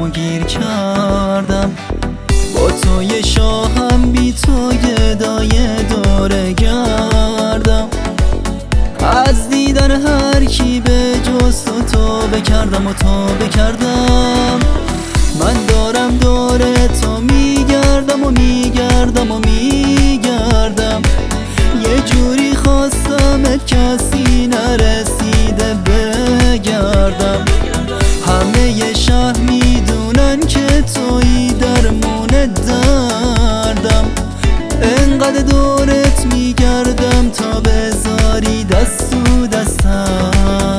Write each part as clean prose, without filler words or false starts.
تو گیر کردم. با توی شاهم بی توی دایه دوره گردم. از دیدن هر کی به جز تو بکردم و تو بکردم. من دارم دور تو میگردم و میگردم و میگردم. یه جوری خواستمت کسی نرسیده بگردم. همه ی شهر میدونن که تویی درمون دردم. انقدر دورت میگردم تا بذاری دست تو دستم.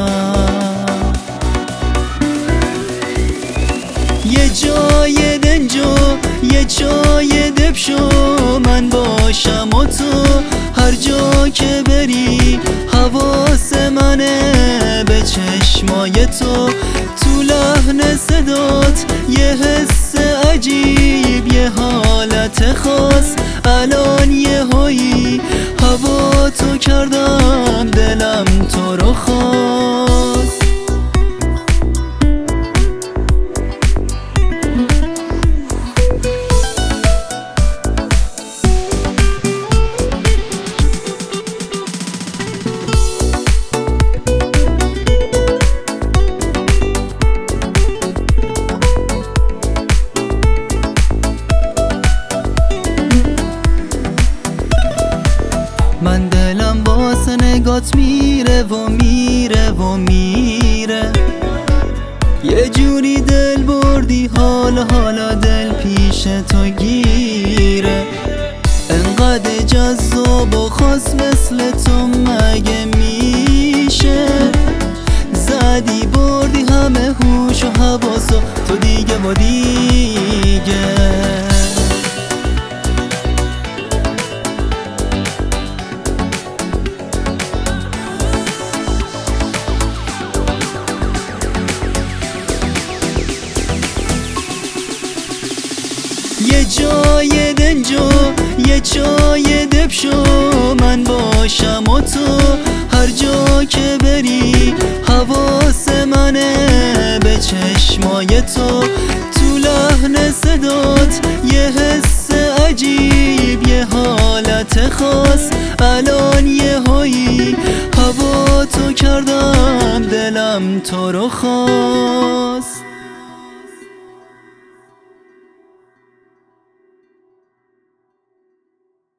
یه جای دنجو یه جای دب شو من باشم و تو هر جا که بری حواس منه به چشمای تو. تو لحن صدات یه حس عجیب یه حالت خاص. الان یه هایی هوا تو کردم دلم تو رو خواست. من دلم واسه نگات میره و میره و میره. یه جوری دل بردی حالا دل پیش تو گیره. انقدر جذاب و خاص مثل تو مگه میشه؟ زدی بردی همه هوش و حواسو تو دیگه و دیگه. یه جای دنجو یه جای دب شو من باشم و تو هر جا که بری حواس منه به چشمای تو. تو لحن صدات یه حس عجیب یه حالت خاص. الان یه هایی هوا تو کردم دلم تو رو خواست.